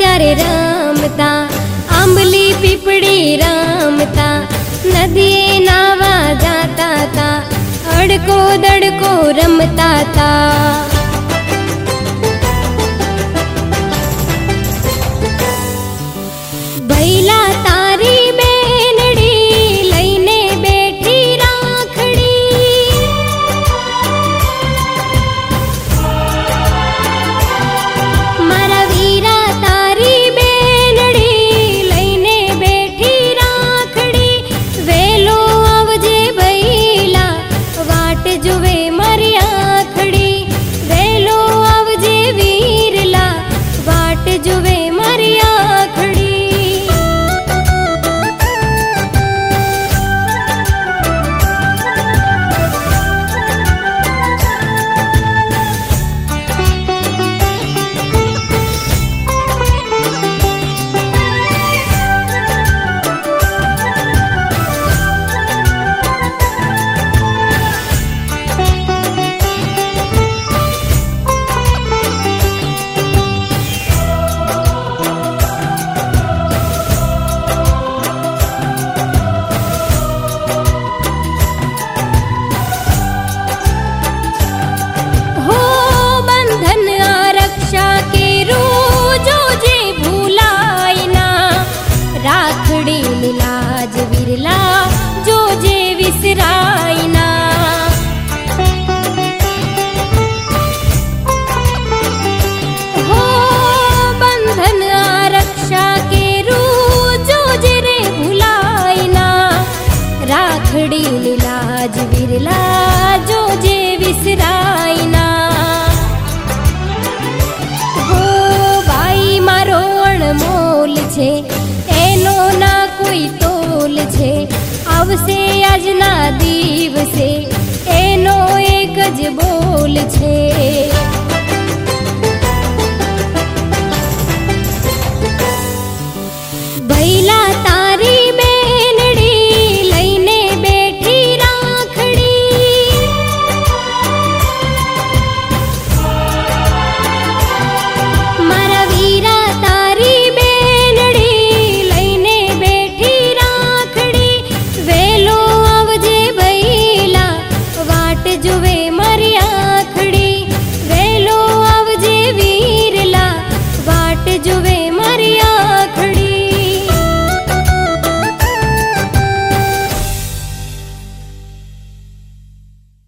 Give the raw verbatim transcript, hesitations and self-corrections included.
ત્યારે રમતા, આંબલી પીપળી રમતા, નદીએ નાવા જાતા તા, અડકો દડકો રમતા તા। ભૈલા તારી બેનડી લઈને બેઠી રાખડી, મારા વીરા તારી બેનડી લઈને બેઠી રાખડી, વેલો આવજે ભૈલા વાટ જુએ મારી આખડી, વેલો આવજે વીરલા વાટ જુએ મારી આખડી। लाज विरला जो जे विसरायना, हो बंधन आरक्षा केरू जो जे रे भुलायना, राखड़ी लाज विरला जो जे विसरायना। हो भाई मारो अणमोल छे एनो ना कोई तोल छे, आवसे આજના દિવસે એનો એક જ બોલ છે।